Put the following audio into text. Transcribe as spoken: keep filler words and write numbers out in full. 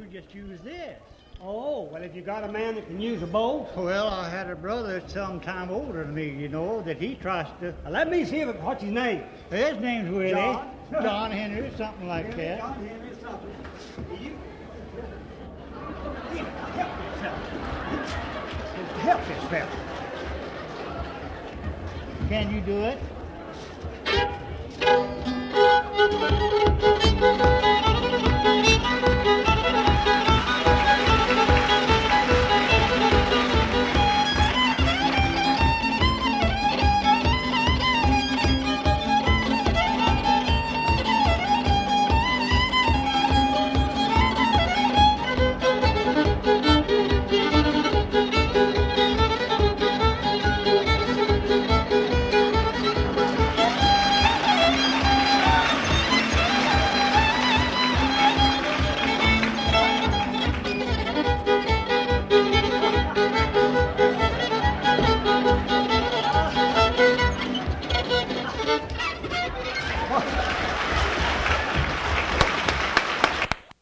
just use this. Oh, well, if you got a man that can use a bow. Well, I had a brother some time older than me, you know, that he tries to... Now, let me see if it, what's his name? His name's Willie. John. John Henry, something like that. John Henry something. You... Help yourself. Help yourself. Can you do it?